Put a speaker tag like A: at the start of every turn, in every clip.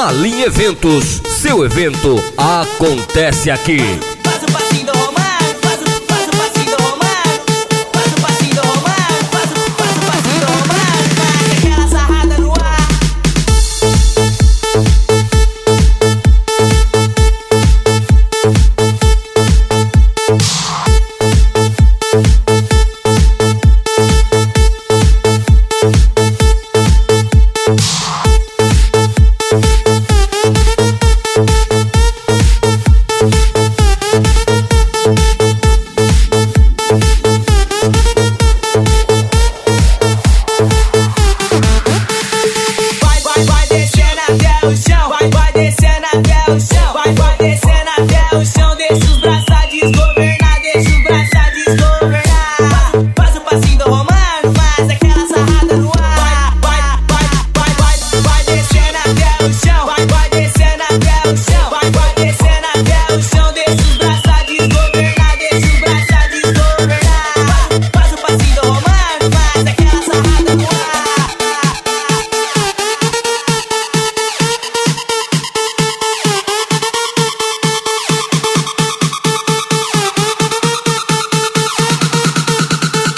A: Malim Eventos, seu evento acontece aqui.
B: Faz o passinho do Romário, faz o passinho do Romário, faz o passinho do Romário, faz o passinho do Romário, faz aquela sarrada no ar. Vai descendo até o chão, vai descendo até o chão, vai descendo até o chão, deixa os braços desgovernar, deixa os braços desgovernar. Faz o passinho do Romário, faz aquela sarrada no ar. Vai descendo até o chão, vai descendo até o chão, vai descendo até o chão, deixa os braços desgovernar, deixa os braços desgovernar. Faz o passinho do Romário, faz aquela sarrada no ar.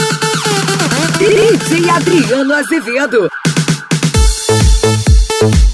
C: DJ Adriano Azevedo.